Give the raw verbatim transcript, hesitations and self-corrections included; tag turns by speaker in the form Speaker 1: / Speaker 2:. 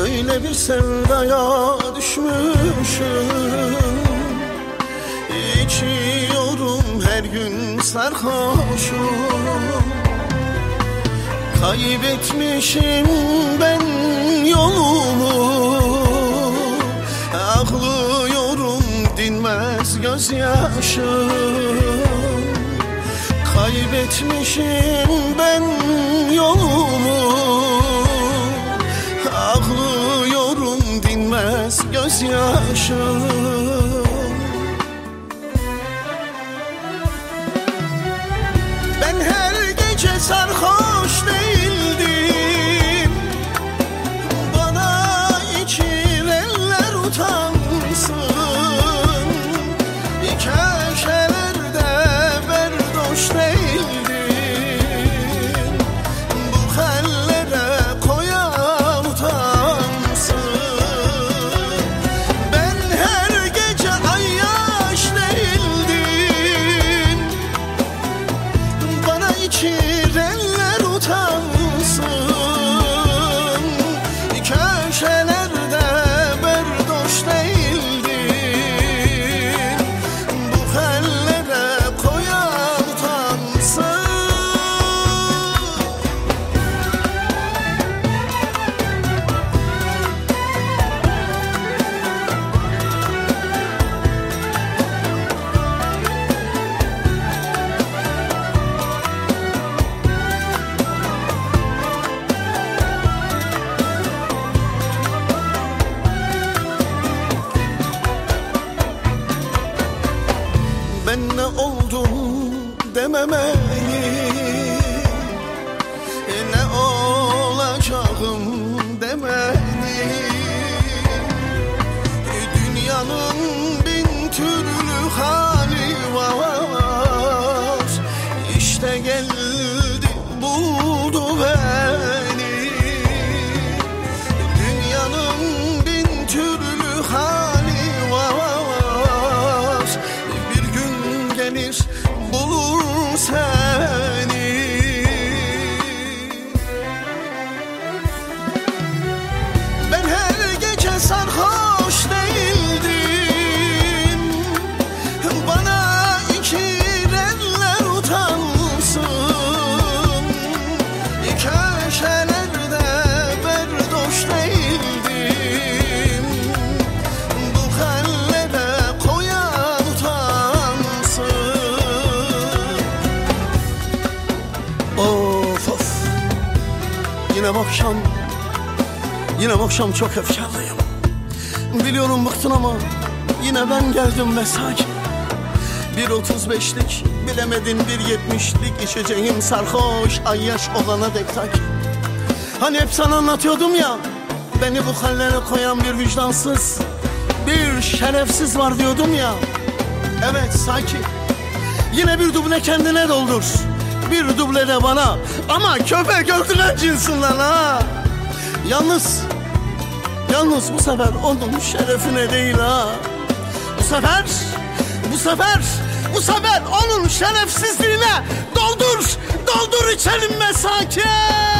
Speaker 1: Öyle bir sevdaya düşmüşüm, İçiyorum her gün sarhoşum. Kaybetmişim ben yolumu, ağlıyorum dinmez gözyaşım. Kaybetmişim ben yolumu, ağlıyorum dinmez gözyaşım. Ben her gece sarhoş değildim, bana içirenler utansın. Köşelerde berdoş değildim, bu hallere koyan utansın. Ben her gece ayyaş değildim, bana içirenler utansın. Köşelerde berdoş değildim, bu hallere koyan utansın. Ben ne oldum dememeli, ne olacağım demeli. Dünyanın bin türlü hali var, İşte geldi buldu beni. Dünyanın bin türlü hali var, bir gün gelir bulur seni. Ben her gece sarhoş değildim, bana içirenler utansın. Köşelerde berdoş değildim, bu hallere koyan utansın. Of of, yine bu akşam, yine bu akşam çok öfkeliyim. Biliyorum bıktın ama yine ben geldim ve sakin. Bir otuz beşlik bilemedin bir yetmişlik içeceğim sarhoş ayyaş olana dek tak. Hani hep sana anlatıyordum ya, beni bu hallere koyan bir vicdansız, bir şerefsiz var diyordum ya. Evet sakin, yine bir duble kendine doldur, bir duble de bana. Ama köpek öldüren cinsinden ha. Yalnız, yalnız bu sefer onun şerefine değil ha. Bu sefer, bu sefer, bu sefer onun şerefsizliğine doldur, doldur içelim mesakin.